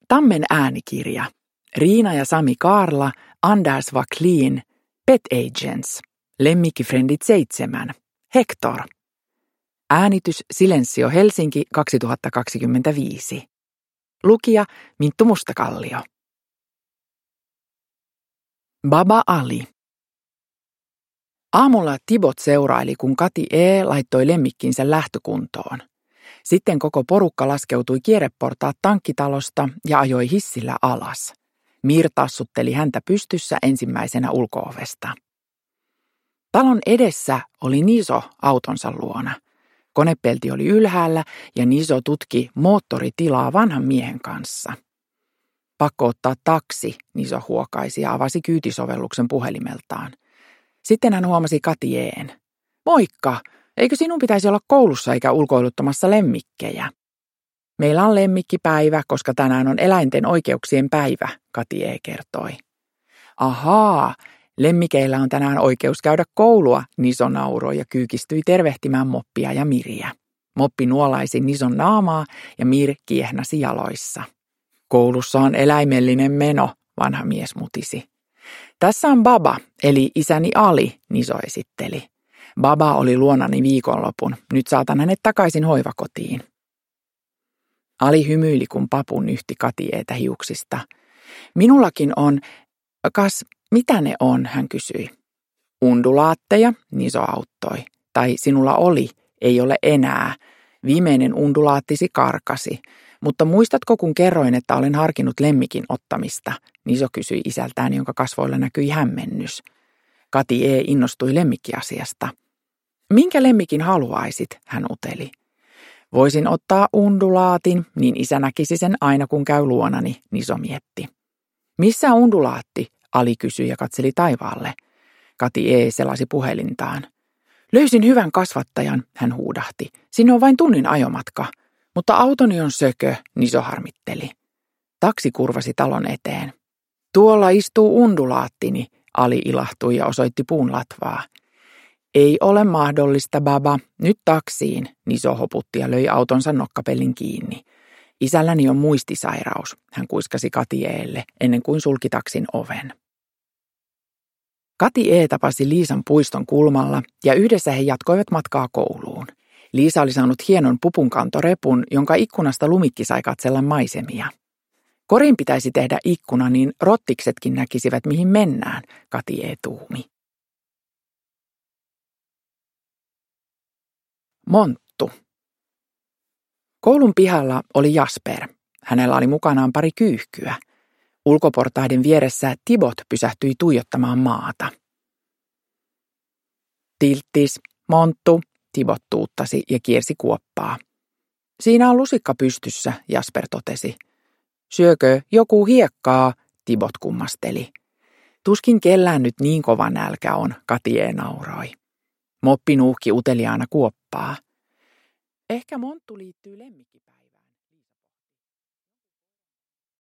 Tammen äänikirja. Riina ja Sami Kaarla, Anders Wacklin, Pet Agents. Lemmikkifrendit 7. Hector. Äänitys Silensio Helsinki 2025. Lukija Minttu Mustakallio. Baba Ali. Aamulla Tibot seuraili, kun Kati E. laittoi lemmikkinsä lähtökuntoon. Sitten koko porukka laskeutui kierreportaat tankkitalosta ja ajoi hissillä alas. Mir tassutteli häntä pystyssä ensimmäisenä ulko-ovesta. Talon edessä oli Niso autonsa luona. Konepelti oli ylhäällä ja Niso tutki moottoritilaa vanhan miehen kanssa. Pakko ottaa taksi, Niso huokaisi ja avasi kyytisovelluksen puhelimeltaan. Sitten hän huomasi Katieen. Moikka! Eikö sinun pitäisi olla koulussa eikä ulkoiluttamassa lemmikkejä? Meillä on lemmikkipäivä, koska tänään on eläinten oikeuksien päivä, Katie kertoi. Ahaa, lemmikeillä on tänään oikeus käydä koulua, Niso nauroi ja kyykistyi tervehtimään Moppia ja Miriä. Moppi nuolaisi Nison naamaa ja Mir kiehnasi jaloissa. Koulussa on eläimellinen meno, vanha mies mutisi. Tässä on Baba, eli isäni Ali, Niso esitteli. Baba oli luonani viikonlopun, nyt saatan hänet takaisin hoivakotiin. Ali hymyili, kun papu nyhti Katietä hiuksista. Minullakin on, mitä ne on, hän kysyi. Undulaatteja, Niso auttoi. Tai sinulla oli, ei ole enää. Viimeinen undulaattisi karkasi. Mutta muistatko, kun kerroin, että olen harkinnut lemmikin ottamista? Niso kysyi isältään, jonka kasvoilla näkyi hämmennys. Kati E. innostui lemmikkiasiasta. Minkä lemmikin haluaisit, hän uteli. Voisin ottaa undulaatin, niin isä näkisi sen aina kun käy luonani, Niso mietti. Missä undulaatti? Ali kysyi ja katseli taivaalle. Kati E. selasi puhelintaan. Löysin hyvän kasvattajan, hän huudahti. Sinne on vain tunnin ajomatka. Mutta autoni on sökö, Niso harmitteli. Taksi kurvasi talon eteen. Tuolla istuu undulaattini, Ali ilahtui ja osoitti puun latvaa. Ei ole mahdollista, Baba. Nyt taksiin, Niso hoputti ja löi autonsa nokkapellin kiinni. Isälläni on muistisairaus, hän kuiskasi Katieelle ennen kuin sulki taksin oven. Kati E. tapasi Liisan puiston kulmalla ja yhdessä he jatkoivat matkaa kouluun. Liisa oli saanut hienon pupunkantorepun, jonka ikkunasta Lumikki sai katsella maisemia. Korin pitäisi tehdä ikkuna, niin rottiksetkin näkisivät, mihin mennään, Kati E. tuumi. Monttu. Koulun pihalla oli Jasper. Hänellä oli mukanaan pari kyyhkyä. Ulkoportaiden vieressä Tibot pysähtyi tuijottamaan maata. Tilttis, Monttu, Tibot tuuttasi ja kiersi kuoppaa. Siinä on lusikka pystyssä, Jasper totesi. Syökö joku hiekkaa, Tibot kummasteli. Tuskin kellään nyt niin kova nälkä on, Katie nauroi. Moppi nuuhki uteliaana kuoppaa. Ehkä Monttu liittyy lemmikkipäivään.